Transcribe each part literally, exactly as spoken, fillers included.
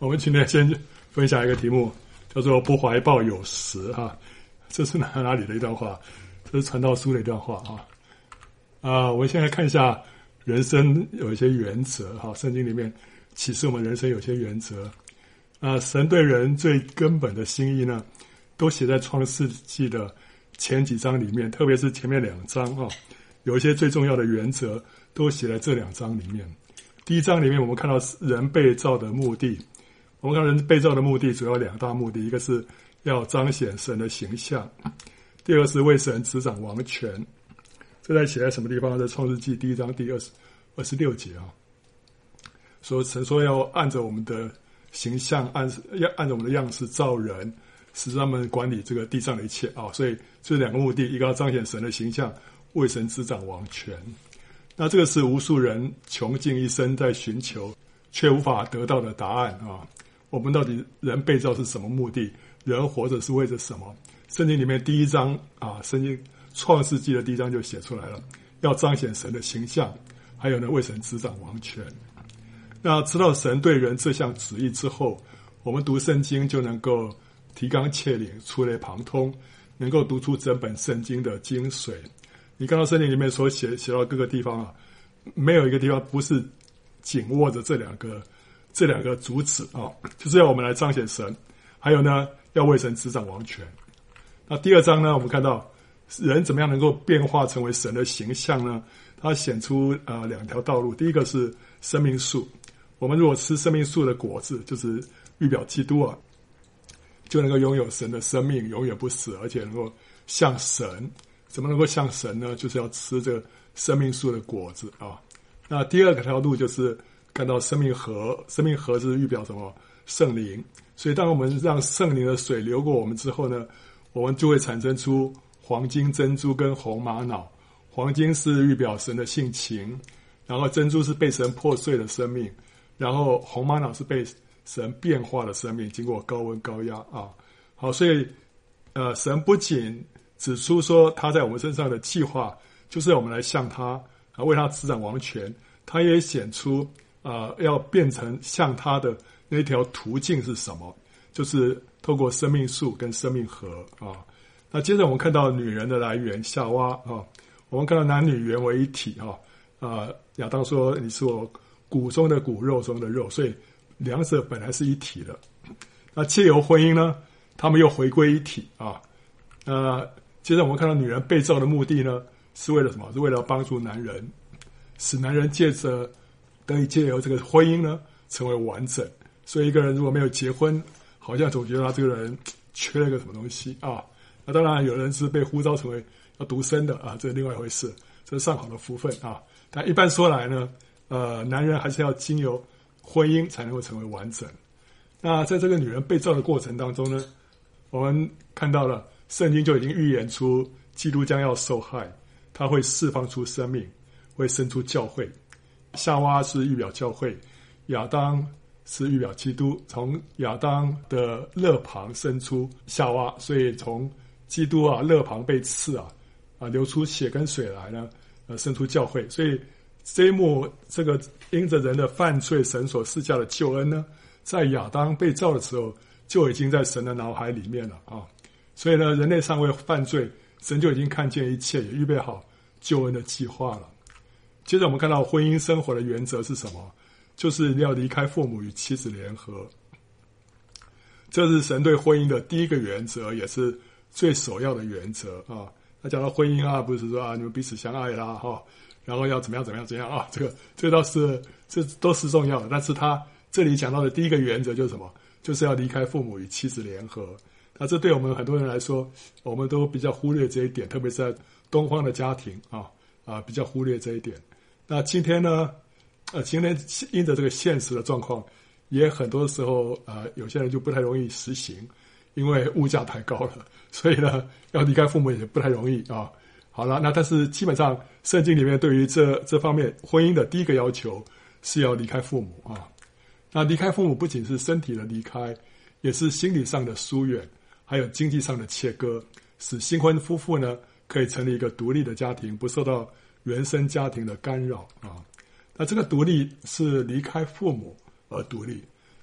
我们今天先分享一个题目，叫做不怀抱有时哈。这是哪哪里的一段话？这是传道书的一段话哈。啊，我们先来看一下人生有一些原则哈。圣经里面启示我们人生有些原则。啊，神对人最根本的心意呢，都写在创世纪的前几章里面，特别是前面两章哈，有一些最重要的原则都写在这两章里面。第一章里面我们看到人被造的目的，我们看到人被造的目的主要两大目的，一个是要彰显神的形象，第二个是为神执掌王权。这在写在什么地方？在创世纪第一章第二十二十六节啊，说神说要按着我们的形象，按要按着我们的样式造人，使他们管理这个地上的一切啊。所以这两个目的，一个要彰显神的形象，为神执掌王权。那这个是无数人穷尽一生在寻求却无法得到的答案啊！我们到底人被造是什么目的？人活着是为着什么？圣经里面第一章啊，圣经创世纪的第一章就写出来了，要彰显神的形象，还有呢，为神执掌王权。那知道神对人这项旨意之后，我们读圣经就能够提纲挈领，触类旁通，能够读出整本圣经的精髓。你看到圣经里面所写写到各个地方啊，没有一个地方不是紧握着这两个这两个主旨啊，就是要我们来彰显神，还有呢，要为神执掌王权。那第二章呢，我们看到人怎么样能够变化成为神的形象呢？它显出呃两条道路。第一个是生命树，我们如果吃生命树的果子，就是预表基督啊，就能够拥有神的生命，永远不死，而且能够像神。怎么能够像神呢？就是要吃这个生命树的果子啊。那第二个条路就是看到生命河，生命河是预表什么？圣灵。所以当我们让圣灵的水流过我们之后呢，我们就会产生出黄金、珍珠跟红玛瑙。黄金是预表神的性情，然后珍珠是被神破碎的生命，然后红玛瑙是被神变化的生命，经过高温高压啊。好，所以呃，神不仅指出说他在我们身上的计划就是要我们来像他啊，为他执掌王权。他也显出啊、呃，要变成像他的那条途径是什么，就是透过生命树跟生命河啊。那接着我们看到女人的来源夏娃啊，我们看到男女原为一体啊。啊，亚当说你是我骨中的骨，肉中的肉，所以两者本来是一体的。那借由婚姻呢，他们又回归一体啊。呃接着我们看到女人被造的目的呢，是为了什么？是为了帮助男人，使男人借着得以借由这个婚姻呢，成为完整。所以一个人如果没有结婚，好像总觉得他这个人缺了一个什么东西啊。那当然有人是被呼召成为要独身的啊，这是另外一回事，这是上好的福分啊。但一般说来呢，呃，男人还是要经由婚姻才能够成为完整。那在这个女人被造的过程当中呢，我们看到了圣经就已经预言出基督将要受害，他会释放出生命，会生出教会。夏娃是预表教会，亚当是预表基督，从亚当的肋旁生出夏娃，所以从基督啊肋旁被刺啊啊流出血跟水来呢，呃生出教会。所以这一幕，这个因着人的犯罪，神所赐下的救恩呢，在亚当被造的时候就已经在神的脑海里面了啊。所以呢，人类尚未犯罪，神就已经看见一切，也预备好救恩的计划了。接着我们看到婚姻生活的原则是什么？就是要离开父母与妻子联合。这是神对婚姻的第一个原则，也是最首要的原则啊。那讲到婚姻啊，不是说啊你们彼此相爱啦哈、哦，然后要怎么样怎么样怎么样啊，这个这个倒是这都是重要的。但是他这里讲到的第一个原则就是什么？就是要离开父母与妻子联合。那这对我们很多人来说，我们都比较忽略这一点，特别是在东方的家庭啊啊比较忽略这一点。那今天呢，呃，今天因着这个现实的状况，也很多时候呃有些人就不太容易实行，因为物价太高了，所以呢要离开父母也不太容易啊。好了，那但是基本上圣经里面对于这这方面婚姻的第一个要求是要离开父母啊。那离开父母不仅是身体的离开，也是心理上的疏远，还有经济上的切割，使新婚夫妇呢可以成立一个独立的家庭，不受到原生家庭的干扰啊。那这个独立是离开父母而独立。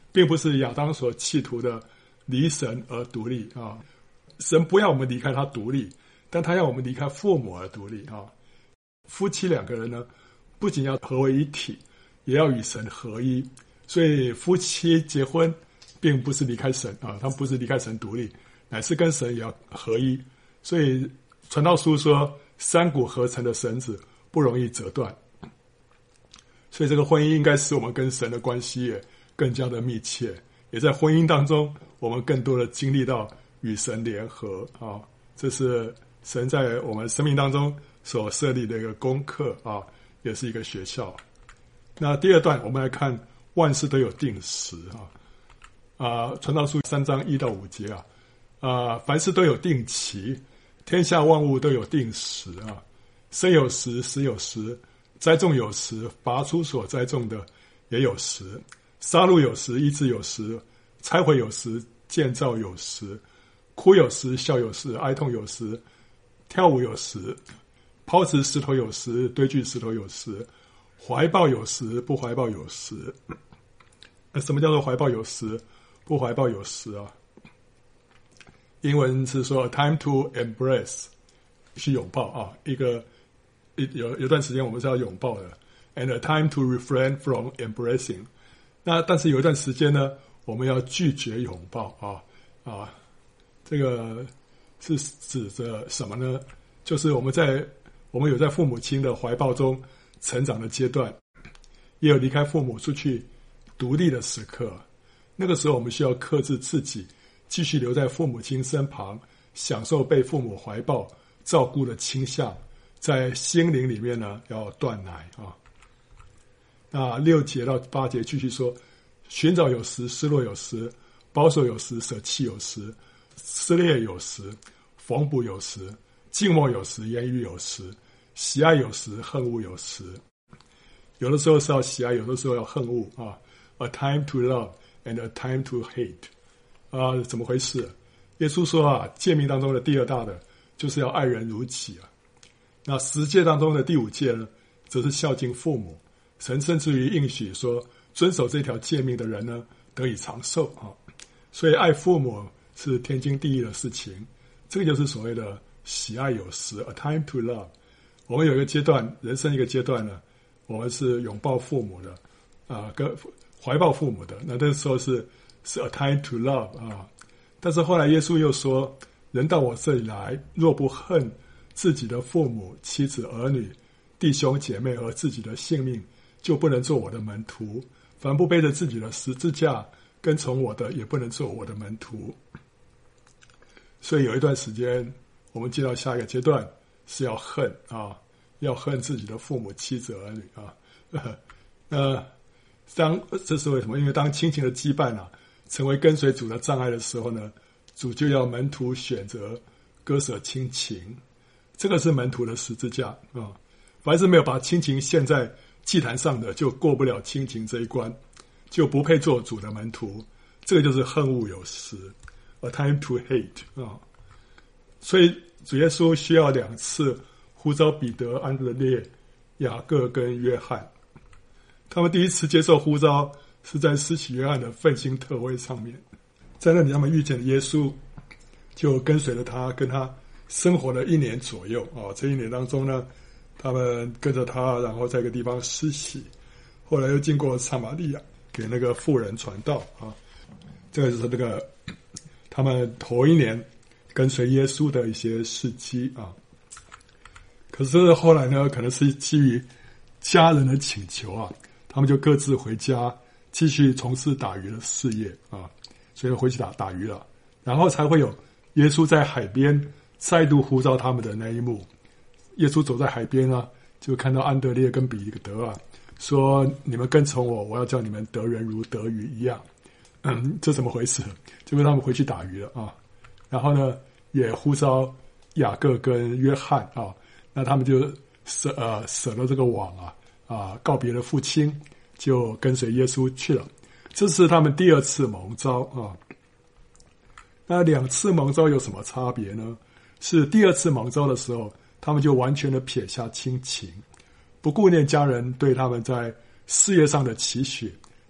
并不是亚当所企图的离神而独立啊。神不要我们离开他独立，但他要我们离开父母而独立啊。夫妻两个人呢，不仅要合为一体，也要与神合一。所以夫妻结婚并不是离开神啊，他们不是离开神独立，乃是跟神也要合一。所以传道书说，三股合成的绳子不容易折断。所以这个婚姻应该使我们跟神的关系也更加的密切，也在婚姻当中我们更多的经历到与神联合啊，这是神在我们生命当中所设立的一个功课啊，也是一个学校。那第二段我们来看万事都有定时啊，啊，传道书三章一到五节啊，啊，凡事都有定期，天下万物都有定时啊，生有时，死有时，栽种有时，拔出所栽种的也有时，杀戮有时，医治有时，拆毁有时，建造有时，哭有时，笑有时，哀痛有时，跳舞有时，抛掷石头有时，堆聚石头有时，怀抱有时，不怀抱有时。那什么叫做怀抱有时，不怀抱有时啊？英文是说 a time to embrace， 是拥抱啊，一个有有段时间我们是要拥抱的 ，and a time to refrain from embracing。那但是有一段时间呢，我们要拒绝拥抱啊啊，这个是指着什么呢？就是我们在我们有在父母亲的怀抱中成长的阶段，也有离开父母出去独立的时刻。那个时候我们需要克制自己，继续留在父母亲身旁，享受被父母怀抱照顾的倾向，在心灵里面呢要断奶啊。那六节到八节继续说，寻找有时，失落有时，保守有时，舍弃有时，撕裂有时，缝补有时，静默有时，言语有时，喜爱有时，恨恶有时。有的时候是要喜爱，有的时候要恨恶啊。A time to love and a time to hate。啊，怎么回事？耶稣说啊，诫命当中的第二大的就是要爱人如己啊。那十诫当中的第五诫呢，则是孝敬父母。神甚至于应许说，遵守这条诫命的人呢，得以长寿啊。所以爱父母是天经地义的事情。这个就是所谓的喜爱有时 ，a time to love。我们有一个阶段，人生一个阶段呢，我们是拥抱父母的啊，跟怀抱父母的。那那时候是是 a time to love 啊。但是后来耶稣又说，人到我这里来，若不恨自己的父母、妻子、儿女、弟兄姐妹和自己的性命，就不能做我的门徒。凡不背着自己的十字架跟从我的，也不能做我的门徒。所以有一段时间，我们进到下一个阶段是要恨啊，要恨自己的父母、妻子、儿女啊。呃，当这是为什么？因为当亲情的羁绊啊，成为跟随主的障碍的时候呢，主就要门徒选择割舍亲情。这个是门徒的十字架啊。凡是没有把亲情献在祭坛上的，就过不了亲情这一关，就不配做主的门徒。这个就是恨恶有时 ，a time to hate 啊。所以主耶稣需要两次呼召彼得、安德烈、雅各跟约翰。他们第一次接受呼召是在施洗约翰的奋兴特会上面，在那里他们遇见了耶稣，就跟随了他，跟他生活了一年左右啊。这一年当中呢，他们跟着他，然后在一个地方施洗，后来又经过撒玛利亚，给那个妇人传道啊。这个就是那个他们头一年跟随耶稣的一些事迹啊。可是后来呢，可能是基于家人的请求啊，他们就各自回家，继续从事打鱼的事业啊，所以回去打打鱼了。然后才会有耶稣在海边再度呼召他们的那一幕。耶稣走在海边啊，就看到安德烈跟彼得啊，说：“你们跟从我，我要叫你们得人如得鱼一样。”嗯，这怎么回事？就跟他们回去打鱼了啊。然后呢，也呼召雅各跟约翰啊，那他们就舍呃舍了这个网啊啊，告别了父亲，就跟随耶稣去了。这是他们第二次蒙召啊。那两次蒙召有什么差别呢？是第二次蒙召的时候，他们就完全的撇下亲情，不顾念家人对他们在事业上的期许，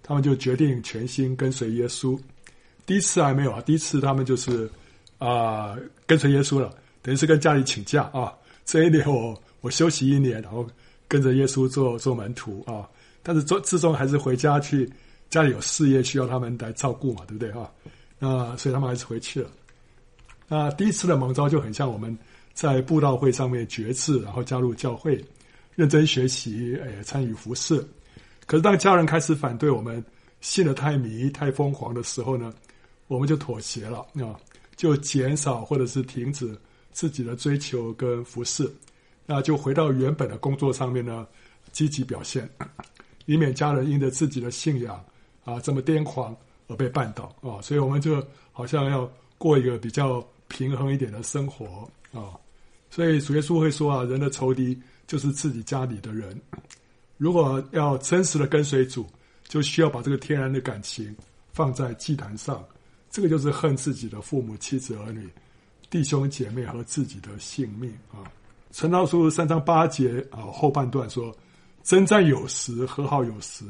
他们就决定全心跟随耶稣。第一次还没有啊，第一次他们就是啊、呃、跟随耶稣了，等于是跟家里请假啊，这一年我我休息一年，然后跟着耶稣做做门徒啊。但是最最终还是回家去，家里有事业需要他们来照顾嘛，对不对啊？那所以他们还是回去了。那第一次的蒙召就很像我们在布道会上面决志，然后加入教会，认真学习，诶，参与服事。可是当家人开始反对我们信得太迷、太疯狂的时候呢，我们就妥协了啊，就减少或者是停止自己的追求跟服事，那就回到原本的工作上面呢，积极表现，以免家人因着自己的信仰啊这么癫狂而被绊倒啊。所以我们就好像要过一个比较平衡一点的生活啊。所以主耶稣会说啊，人的仇敌就是自己家里的人。如果要真实的跟随主，就需要把这个天然的感情放在祭坛上，这个就是恨自己的父母、妻子、儿女、弟兄姐妹和自己的性命啊。传道书三章八节啊后半段说，征战有时，和好有时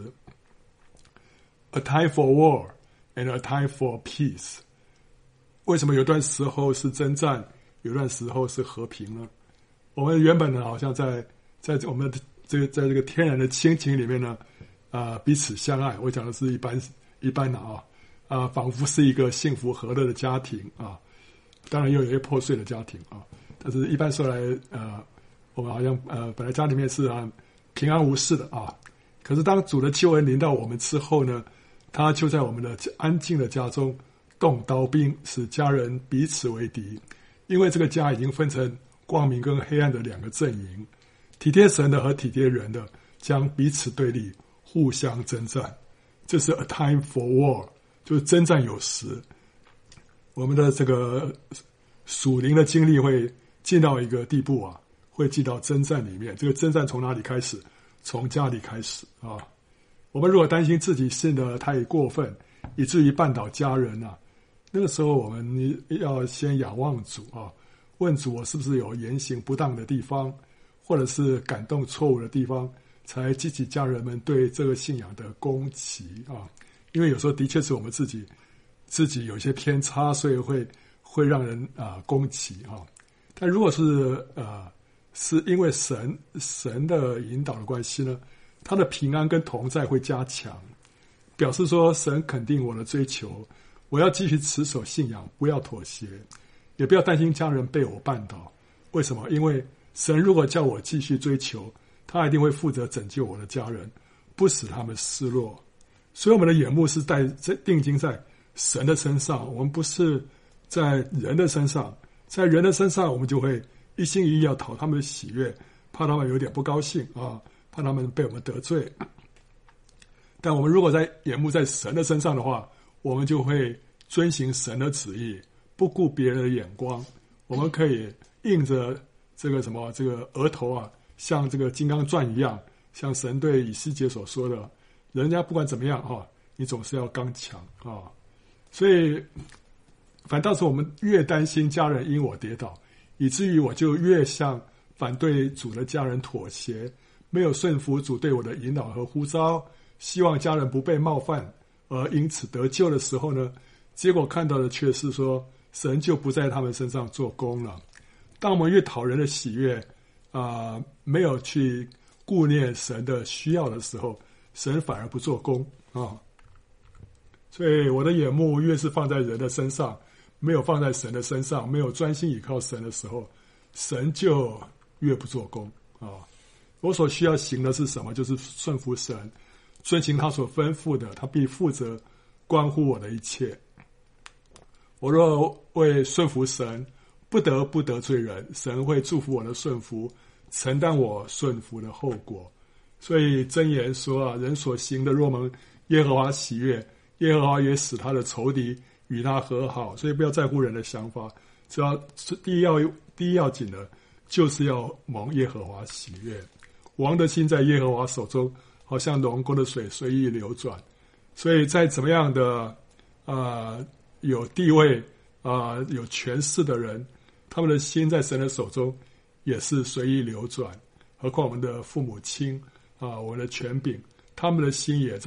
，a time for war and a time for peace。为什么有段时候是征战，有段时候是和平呢？我们原本呢，好像在在我们的这个在这个天然的亲情里面呢，啊、呃、彼此相爱。我讲的是一般一般的啊啊、呃，仿佛是一个幸福和乐的家庭啊。当然也有一些破碎的家庭啊，但是一般说来，呃，我们好像呃本来家里面是啊平安无事的啊。可是当主的救恩临到我们之后呢，他就在我们的安静的家中动刀兵，使家人彼此为敌。因为这个家已经分成光明跟黑暗的两个阵营，体贴神的和体贴人的将彼此对立，互相征战。这是 a time for war， 就是征战有时。我们的这个属灵的经历会进到一个地步啊，会进到征战里面。这个征战从哪里开始？从家里开始啊。我们如果担心自己信得太过分，以至于绊倒家人啊，那个时候我们要先仰望主啊，问主我是不是有言行不当的地方，或者是感动错误的地方，才激起家人们对这个信仰的攻击啊。因为有时候的确是我们自己自己有些偏差，所以会会让人啊、呃、攻击啊。但如果是呃是因为神神的引导的关系呢，他的平安跟同在会加强，表示说神肯定我的追求，我要继续持守信仰，不要妥协，也不要担心家人被我绊倒。为什么？因为神如果叫我继续追求，他一定会负责拯救我的家人，不使他们失落。所以我们的眼目是在定睛在神的身上，我们不是在人的身上。在人的身上，我们就会一心一意要讨他们的喜悦，怕他们有点不高兴啊，怕他们被我们得罪。但我们如果在眼目在神的身上的话，我们就会遵行神的旨意，不顾别人的眼光。我们可以硬着这个什么这个额头啊，像这个金刚钻一样，像神对以西结所说的，人家不管怎么样啊，你总是要刚强啊。所以反倒是我们越担心家人因我跌倒，以至于我就越向反对主的家人妥协，没有顺服主对我的引导和呼召，希望家人不被冒犯而因此得救的时候呢，结果看到的却是说神就不在他们身上做工了。当我们越讨人的喜悦啊、呃，没有去顾念神的需要的时候，神反而不做工啊。所以我的眼目越是放在人的身上，没有放在神的身上，没有专心倚靠神的时候，神就越不做工啊。我所需要行的是什么？就是顺服神，遵行他所吩咐的，他必负责关乎我的一切。我若为顺服神不得不得罪人，神会祝福我的顺服，承担我顺服的后果。所以箴言说啊，人所行的若蒙耶和华喜悦，耶和华也使他的仇敌与他和好。所以不要在乎人的想法，只要第一要第一要紧的就是要蒙耶和华喜悦。王的心在耶和华手中，好像龙沟的水随意流转。所以在怎么样的呃有地位啊、呃、有权势的人，他们的心在神的手中也是随意流转。何况我们的父母亲啊、呃，我们的权柄，他们的心也在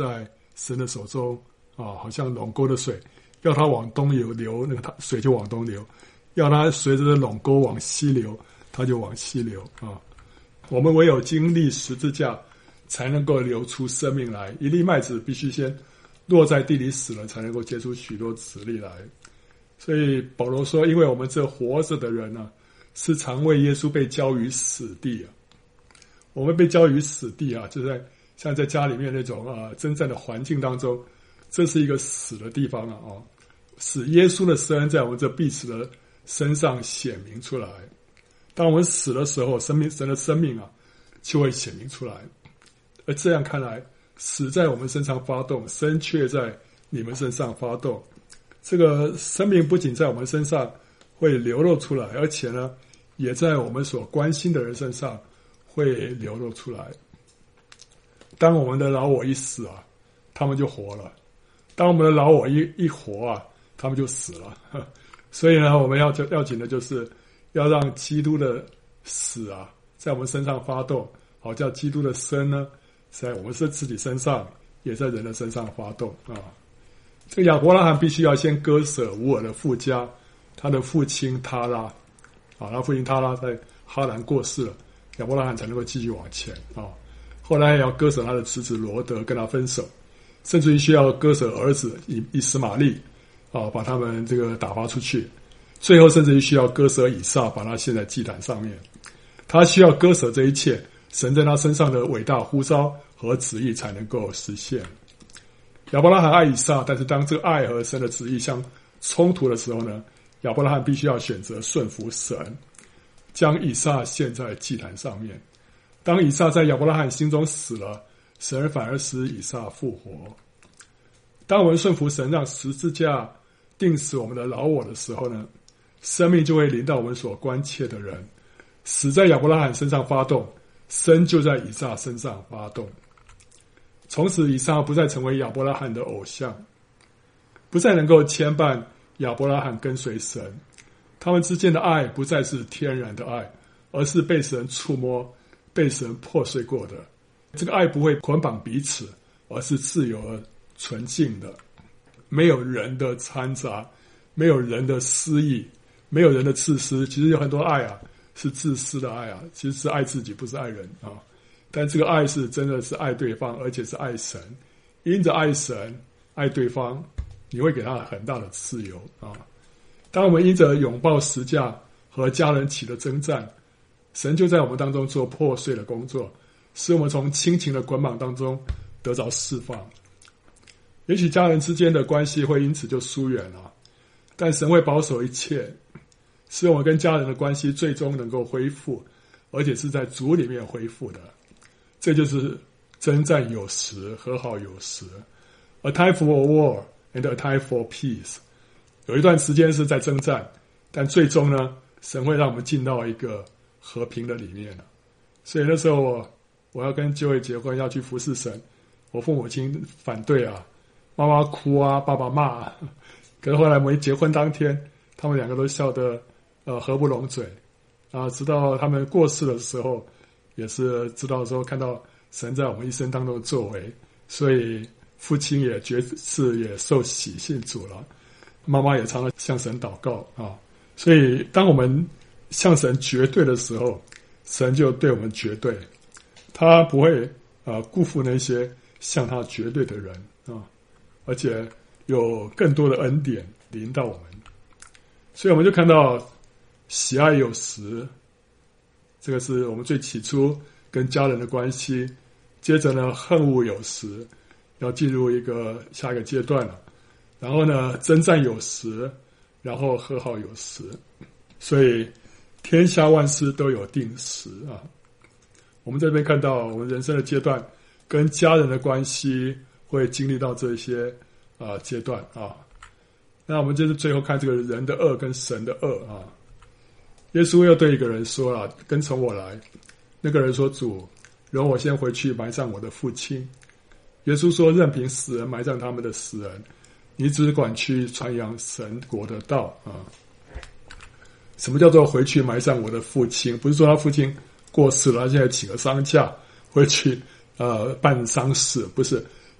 神的手中啊，好像垄沟的水，要它往东流流，那个水就往东流；要它随着垄沟往西流，它就往西流啊。我们唯有经历十字架，才能够流出生命来。一粒麦子必须先落在地里死了，才能够结出许多子粒来。所以保罗说，因为我们这活着的人呢、啊，是常为耶稣被交于死地啊。我们被交于死地啊，就在像在家里面那种啊征战的环境当中，这是一个死的地方啊，哦，使耶稣的生在我们这必死的身上显明出来。当我们死的时候，生命神的生命啊就会显明出来。而这样看来，死在我们身上发动，生却在你们身上发动。这个生命不仅在我们身上会流露出来，而且呢，也在我们所关心的人身上会流露出来。当我们的老我一死啊，他们就活了；当我们的老我一一活啊，他们就死了。所以呢，我们要要紧的就是要让基督的死啊，在我们身上发动，好叫基督的生呢，在我们是自己身上，也在人的身上发动啊。这个亚伯拉罕必须要先割舍乌尔的父家，他的父亲他拉啊，他父亲他拉在哈兰过世了，亚伯拉罕才能够继续往前啊。后来也要割舍他的侄子罗德，跟他分手，甚至于需要割舍儿子以以实玛利啊，把他们这个打发出去。最后甚至于需要割舍以撒，把他献在祭坛上面。他需要割舍这一切，神在他身上的伟大呼召和旨意才能够实现。亚伯拉罕爱以撒，但是当这个爱和神的旨意相冲突的时候呢，亚伯拉罕必须要选择顺服神，将以撒献在祭坛上面。当以撒在亚伯拉罕心中死了，神反而使以撒复活。当我们顺服神，让十字架定死我们的老我的时候呢，生命就会临到我们所关切的人。死在亚伯拉罕身上发动，生就在以撒身上发动。从此以撒不再成为亚伯拉罕的偶像，不再能够牵绊亚伯拉罕跟随神。他们之间的爱不再是天然的爱，而是被神触摸、被神破碎过的。这个爱不会捆绑彼此，而是自由而纯净的，没有人的掺杂，没有人的私意，没有人的自私。其实有很多爱啊是自私的爱啊，其实是爱自己，不是爱人啊。但这个爱是真的是爱对方，而且是爱神。因着爱神爱对方，你会给他很大的自由啊。当我们因着拥抱十架和家人起了征战，神就在我们当中做破碎的工作，使我们从亲情的捆绑当中得着释放。也许家人之间的关系会因此就疏远了，但神会保守一切，使我们跟家人的关系最终能够恢复，而且是在主里面恢复的。这就是征战有时，和好有时。A time for war and a time for peace。有一段时间是在征战，但最终呢，神会让我们进到一个和平的里面。所以那时候我我要跟就会结婚，要去服侍神，我父母亲反对啊，妈妈哭啊，爸爸骂啊。可是后来我们结婚当天，他们两个都笑得呃合不拢嘴啊，直到他们过世的时候，也是知道说看到神在我们一生当中的作为，所以父亲也决志也受洗信主了，妈妈也常常向神祷告啊。所以当我们向神绝对的时候，神就对我们绝对，他不会啊、呃、辜负那些向他绝对的人啊，而且有更多的恩典临到我们。所以我们就看到喜爱有时，这个是我们最起初跟家人的关系。接着呢，恨恶有时，要进入一个下一个阶段了。然后呢，征战有时，然后和好有时。所以天下万事都有定时啊。我们这边看到我们人生的阶段跟家人的关系会经历到这些啊阶段啊。那我们就是最后看这个人的恶跟神的恶啊。耶稣又对一个人说了，跟从我来。那个人说，主，容我先回去埋葬我的父亲。耶稣说，任凭死人埋葬他们的死人，你只管去传扬神国的道啊。什么叫做回去埋葬我的父亲？不是说他父亲过世了，现在请个丧假回去呃办丧事，不是。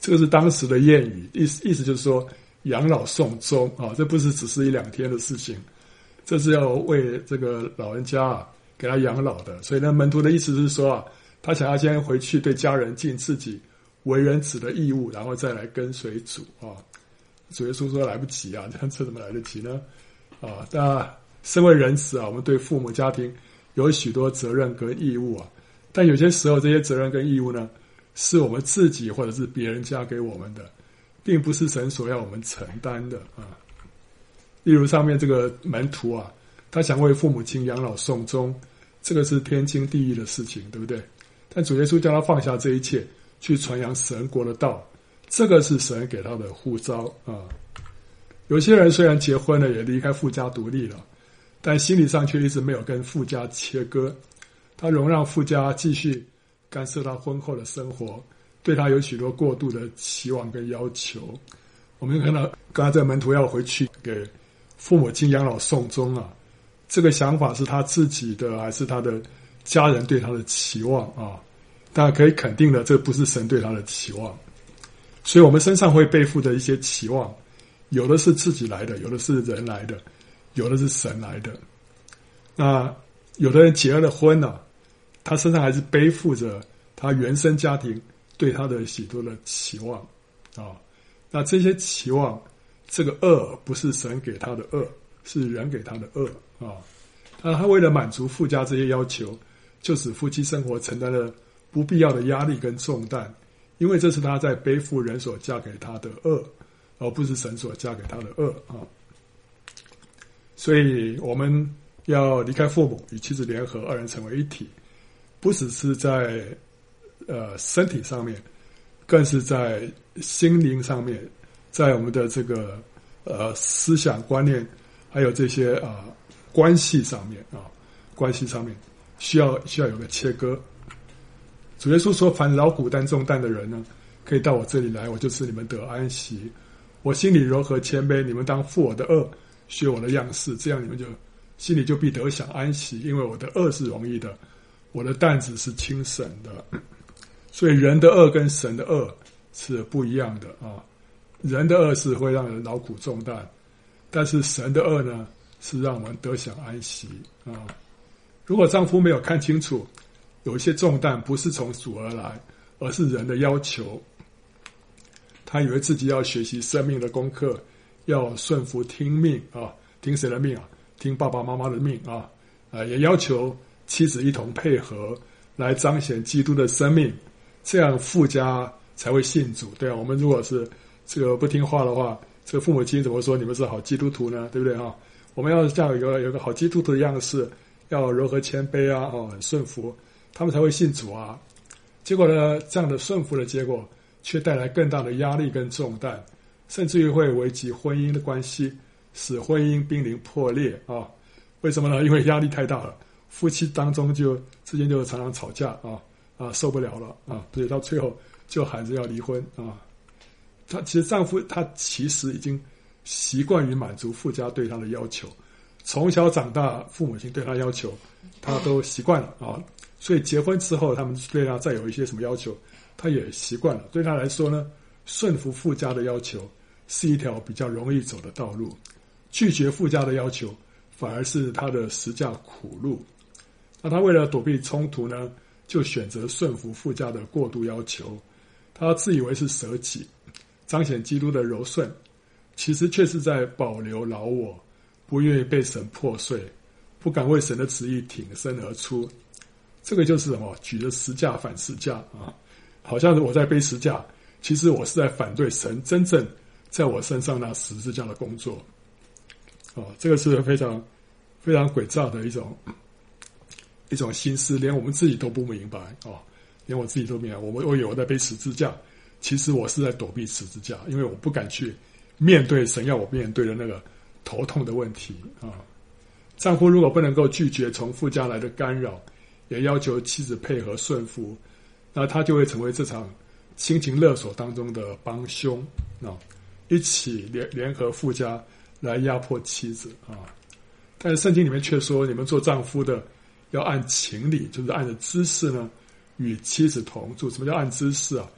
这个是当时的谚语，意思意思就是说养老送终啊，这不是只是一两天的事情，这是要为这个老人家啊给他养老的。所以呢，门徒的意思是说啊，他想要先回去对家人尽自己为人子的义务，然后再来跟随主啊。主耶稣说来不及啊，这这怎么来得及呢？啊，那身为人子啊，我们对父母家庭有许多责任跟义务啊，但有些时候这些责任跟义务呢，是我们自己或者是别人加给我们的，并不是神所要我们承担的啊。例如上面这个门徒啊，他想为父母亲养老送终，这个是天经地义的事情，对不对？但主耶稣叫他放下这一切，去传扬神国的道，这个是神给他的呼召啊。有些人虽然结婚了，也离开父家独立了，但心理上却一直没有跟父家切割，他容让父家继续干涉他婚后的生活，对他有许多过度的期望跟要求。我们看到刚才这个门徒要回去给父母亲养老送终啊，这个想法是他自己的还是他的家人对他的期望啊？大家可以肯定的，这不是神对他的期望。所以我们身上会背负着一些期望，有的是自己来的，有的是人来的，有的是神来的。那有的人结了婚了，他身上还是背负着他原生家庭对他的许多的期望啊。那这些期望，这个恶不是神给他的恶，是人给他的恶啊。那他为了满足父家这些要求，就使夫妻生活承担了不必要的压力跟重担，因为这是他在背负人所加给他的恶，而不是神所加给他的恶啊。所以我们要离开父母，与妻子联合，二人成为一体，不只是在呃身体上面，更是在心灵上面，在我们的这个呃思想观念，还有这些啊、呃、关系上面啊，关系上面需要需要有个切割。主耶稣说：“凡劳苦担重担的人呢，可以到我这里来，我就使你们得安息。我心里柔和谦卑，你们当负我的恶，学我的样式，这样你们就心里就必得享安息。因为我的恶是容易的，我的担子是轻省的。”所以人的恶跟神的恶是不一样的啊。人的恶是会让人劳苦重担，但是神的恶呢，是让我们得享安息啊。如果丈夫没有看清楚，有一些重担不是从主而来，而是人的要求，他以为自己要学习生命的功课，要顺服听命啊，听谁的命啊？听爸爸妈妈的命啊！啊，也要求妻子一同配合，来彰显基督的生命，这样父家才会信主。对啊，我们如果是这个不听话的话，这个父母亲怎么说你们是好基督徒呢？对不对啊？我们要这样有一个有一个好基督徒的样式，要柔和谦卑啊，哦，很顺服，他们才会信主啊。结果呢，这样的顺服的结果，却带来更大的压力跟重担，甚至于会危及婚姻的关系，使婚姻濒临破裂啊！为什么呢？因为压力太大了，夫妻当中就之间就常常吵架啊啊，受不了了啊，所以到最后就喊着要离婚啊。他其实丈夫他其实已经习惯于满足父家对他的要求，从小长大，父母亲对他要求，他都习惯了啊。所以结婚之后，他们对他再有一些什么要求，他也习惯了。对他来说呢，顺服父家的要求是一条比较容易走的道路，拒绝父家的要求反而是他的十架苦路。那他为了躲避冲突呢，就选择顺服父家的过度要求。他自以为是舍己，彰显基督的柔顺，其实却是在保留老我，不愿意被神破碎，不敢为神的旨意挺身而出。这个就是什么？举着十架反十架啊！好像是我在背十架，其实我是在反对神真正在我身上那十字架的工作。哦，这个是非常非常诡诈的一种一种心思，连我们自己都不明白哦，连我自己都不明白。我我以为我在背十字架，其实我是在躲避十字架，因为我不敢去面对神要我面对的那个头痛的问题啊。丈夫如果不能够拒绝从父家来的干扰，也要求妻子配合顺服，那他就会成为这场亲情勒索当中的帮凶啊，一起联联合父家来压迫妻子啊。但是圣经里面却说，你们做丈夫的要按情理，就是按着知识呢，与妻子同住。什么叫按知识啊？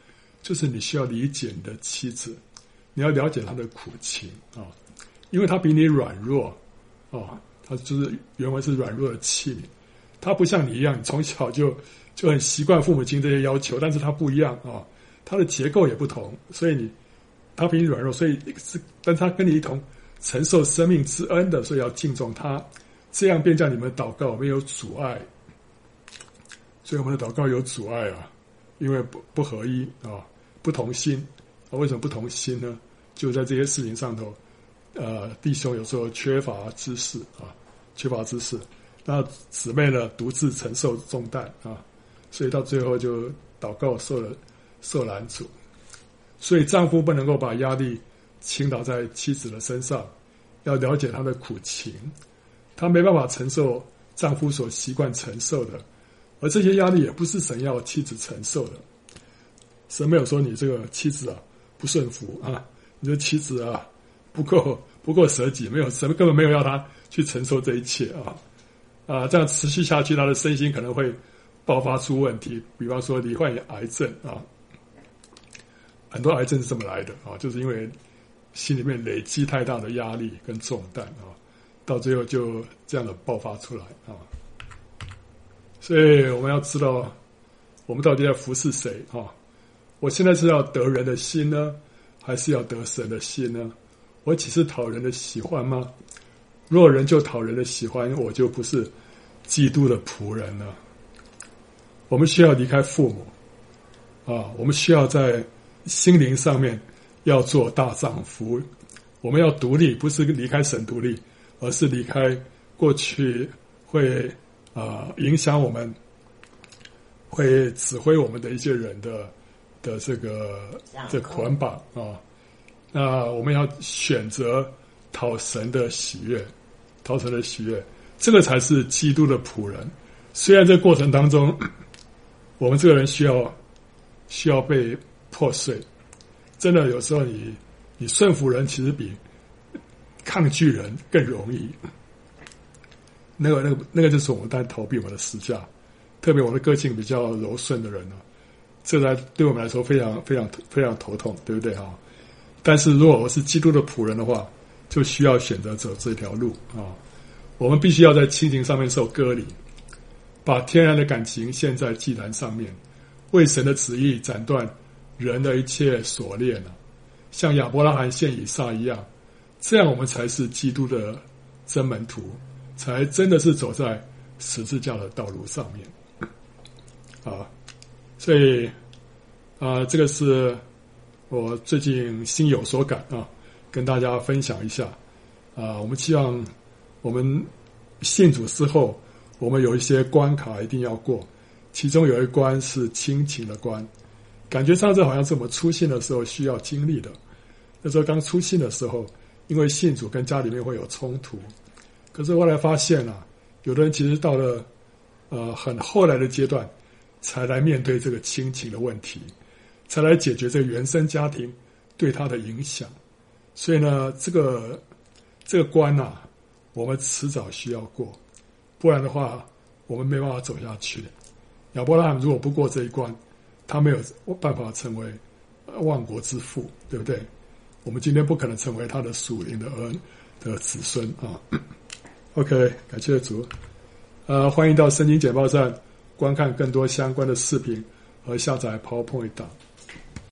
就是你需要理解你的妻子，你要了解她的苦情啊，因为她比你软弱啊，她就是原文是软弱的器皿，她不像你一样，你从小就就很习惯父母亲这些要求，但是她不一样啊，她的结构也不同，所以你她比你软弱，所以是，但她跟你一同承受生命之恩的，所以要敬重她，这样便叫你们祷告没有阻碍。所以我们的祷告有阻碍啊，因为不不合一啊，不同心啊。为什么不同心呢？就在这些事情上头，呃，弟兄有时候缺乏知识啊，缺乏知识，那姊妹呢独自承受重担啊，所以到最后就祷告受了受拦阻。所以丈夫不能够把压力倾倒在妻子的身上，要了解她的苦情，她没办法承受丈夫所习惯承受的。而这些压力也不是神要妻子承受的，神没有说你这个妻子啊不顺服啊，你的妻子啊不够不够舍己，没有，神根本没有要他去承受这一切啊啊，这样持续下去，他的身心可能会爆发出问题，比方说罹患癌症啊，很多癌症是这么来的啊，就是因为心里面累积太大的压力跟重担啊，到最后就这样的爆发出来啊。所以我们要知道，我们到底要服侍谁啊？我现在是要得人的心呢，还是要得神的心呢？我岂是讨人的喜欢吗？若人就讨人的喜欢，我就不是基督的仆人了。我们需要离开父母啊，我们需要在心灵上面要做大丈夫。我们要独立，不是离开神独立，而是离开过去会啊、呃，影响我们，会指挥我们的一些人的的这个这捆绑啊。那我们要选择讨神的喜悦，讨神的喜悦，这个才是基督的仆人。虽然这过程当中，我们这个人需要需要被破碎，真的有时候你你顺服人，其实比抗拒人更容易。那个、那个、那个就是我们在逃避我们的十架，特别我的个性比较柔顺的人呢，这在对我们来说非常、非常、非常头痛，对不对哈？但是如果我是基督的仆人的话，就需要选择走这条路啊。我们必须要在亲情上面受割礼，把天然的感情献在祭坛上面，为神的旨意斩断人的一切锁链啊，像亚伯拉罕献以撒一样，这样我们才是基督的真门徒。才真的是走在十字架的道路上面啊，所以啊，这个是我最近心有所感啊，跟大家分享一下啊。我们希望我们信主之后，我们有一些关卡一定要过，其中有一关是亲情的关，感觉上这好像是我们初信的时候需要经历的。那时候刚初信的时候，因为信主跟家里面会有冲突。可是后来发现啊，有的人其实到了呃很后来的阶段，才来面对这个亲情的问题，才来解决这个原生家庭对他的影响。所以呢，这个这个关啊，我们迟早需要过，不然的话，我们没办法走下去。亚伯拉罕如果不过这一关，他没有办法成为万国之父，对不对？我们今天不可能成为他的属灵的儿的子孙啊。OK， 感谢主。呃，欢迎到圣经简报站观看更多相关的视频和下载 PowerPoint 档。